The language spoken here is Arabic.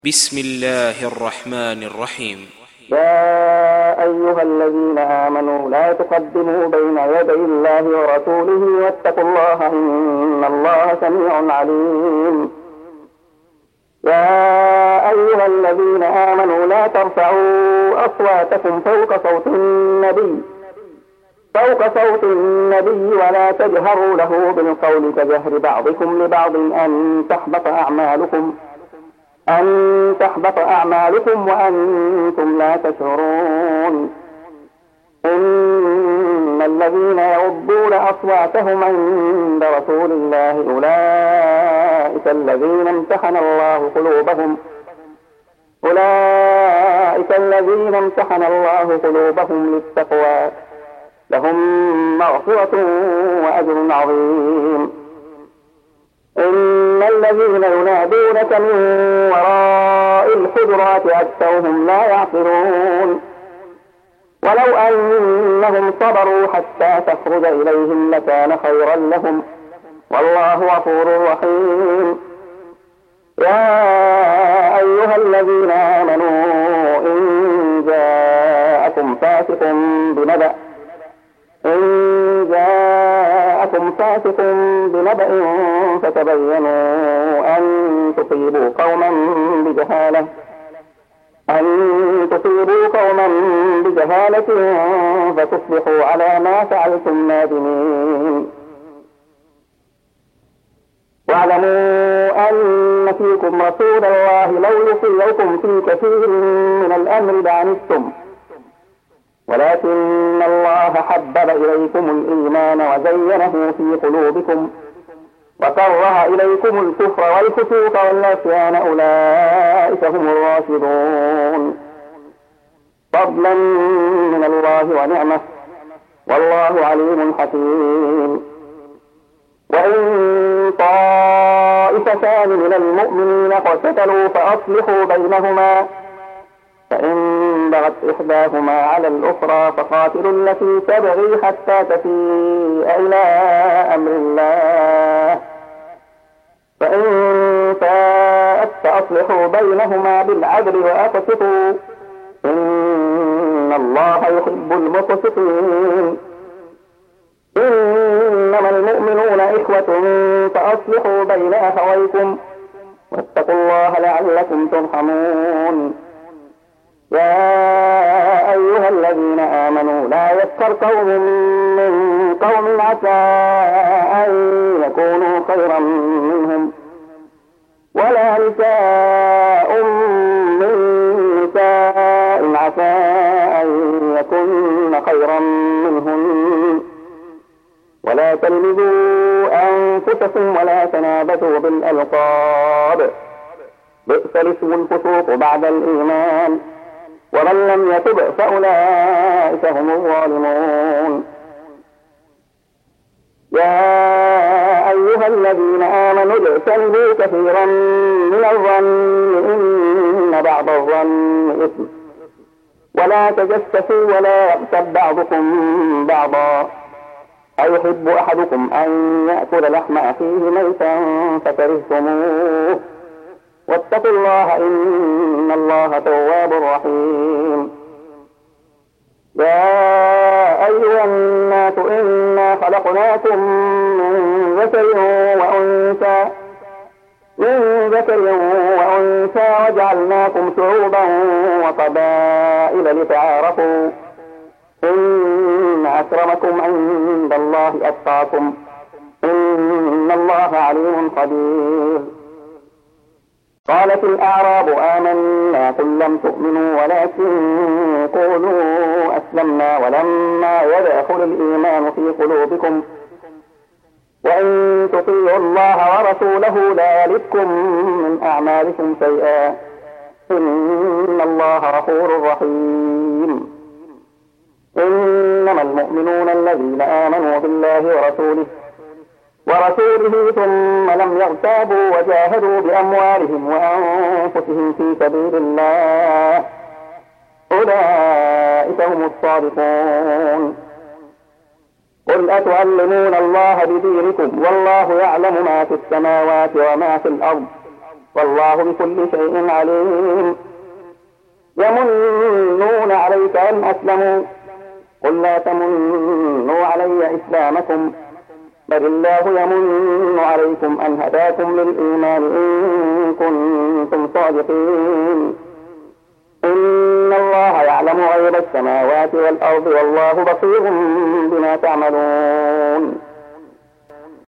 بسم الله الرحمن الرحيم. يا أيها الذين آمنوا لا تقدموا بين يدي الله ورسوله واتقوا الله إن الله سميع عليم. يا أيها الذين آمنوا لا ترفعوا أصواتكم فوق صوت النبي ولا تجهروا له بالقول كجهر بعضكم لبعض أن تحبط أعمالكم وأنتم لا تشعرون. إن الذين يغضون أصواتهم عند رسول الله أولئك الذين امتحن الله قلوبهم للتقوى لهم مغفرة وأجر عظيم. إن الذين ينادونك من وراء الحجرات أكثرهم لا يعقلون. ولو أنهم صبروا حتى تخرج إليهم لكان خيرا لهم والله غفور رحيم. يا أيها الذين آمنوا إن جاءكم فاسق بنبأ فتبينوا أن تصيبوا قوما بجهالة فتصبحوا على ما فعلتم نادمين. واعلموا أن فيكم رسول الله لو يطيعكم في كثير من الأمر لعنتم ولكن الله حبب إليكم الإيمان وزينه في قلوبكم وكره إليكم الكفر والفسوق والعصيان أولئك هم الراشدون. فضلا من الله ونعمة والله عليم حكيم. وإن طائفتان من المؤمنين اقتتلوا فأصلحوا بينهما فإن بغت إحداهما على الأخرى فقاتلوا التي تبغي حتى تفيء إلى أمر الله فإن فاءت فأصلحوا بينهما بالعدل وأقسطوا إن الله يحب المقسطين. إنما المؤمنون إخوة فأصلحوا بين أخويكم واتقوا الله لعلكم ترحمون. يا أيها الذين آمنوا لا يسخر قوم من قوم عسى أن يكونوا خيرا منهم ولا نساء من نساء عسى أن يكون خيرا منهن ولا تلمزوا أنفسكم ولا تنابزوا بالألقاب بئس الاسم الفسوق بعد الإيمان ومن لم يتب فأولئك هم الظالمون. يا أيها الذين آمنوا اجتنبوا كثيرا من الظن إن بعض الظن إثم ولا تجسسوا ولا يغتب بعضكم بعضا أيحب أحدكم أن يأكل لحم أخيه ميتا فكرهتموه واتقوا الله إن الله تواب رحيم. يا أيها الناس إنا خلقناكم من ذكر وأنثى وجعلناكم شعوبا وقبائل لتعارفوا إن أكرمكم عند الله أتقاكم إن الله عليم خبير. قالت الأعراب آمنا قل لم تؤمنوا ولكن قولوا أسلمنا ولما يدخل الإيمان في قلوبكم وإن تطيعوا الله ورسوله لا يلدكم من أعمالكم شيئا إن الله غفور رحيم. إنما المؤمنون الذين آمنوا بالله ورسوله ثم لم يرتابوا وجاهدوا بأموالهم وأنفسهم في سبيل الله أولئك هم الصادقون. قل أتعلمون الله بدينكم والله يعلم ما في السماوات وما في الأرض والله بكل شيء عليم. يمنون عليك أن أسلموا قل لا تمنوا علي إسلامكم بل الله يمن عليكم أن هداكم للإيمان إن كنتم صادقين. إن الله يعلم غيب السماوات والأرض والله بصير بما تعملون.